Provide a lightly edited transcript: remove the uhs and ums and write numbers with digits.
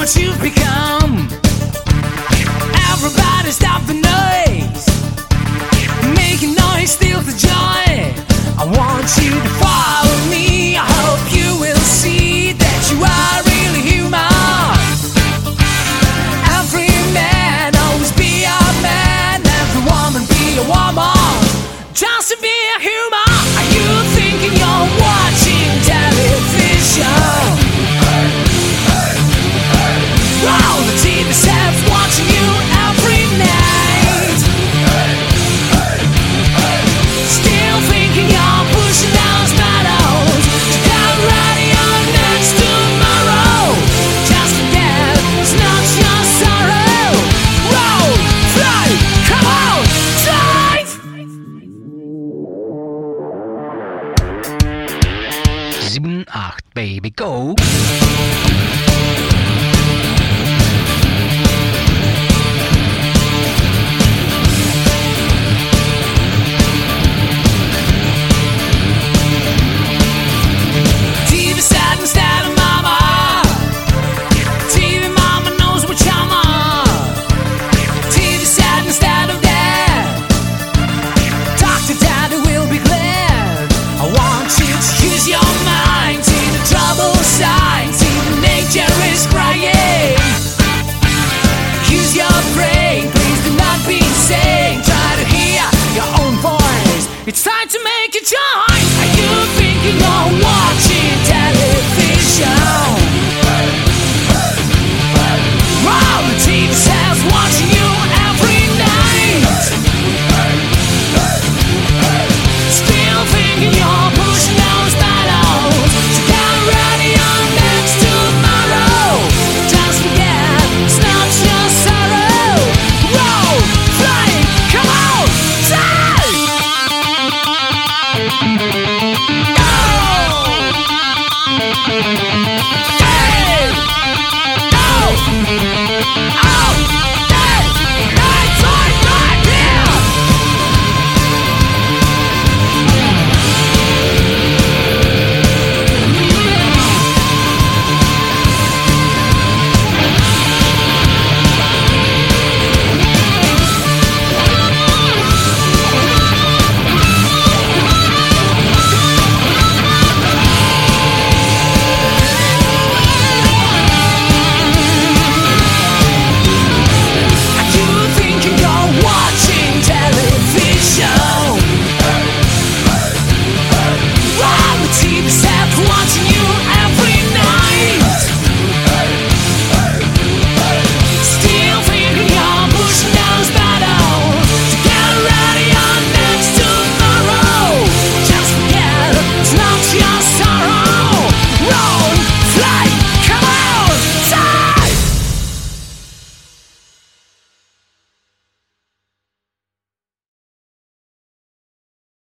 what you've become. Everybody stop the noise. Making noise steals the joy. I want you to follow me. I hope you will see that you are really human. Every man always be a man. Every woman be a woman. Just to be a human. Are you thinking you're watching television? Wow, the TV set's watching you every night. Still thinking you're pushing those buttons to get ready on next tomorrow. Just forget, it's not your sorrow. Roll, fly, come on, drive! 7-8, baby, go!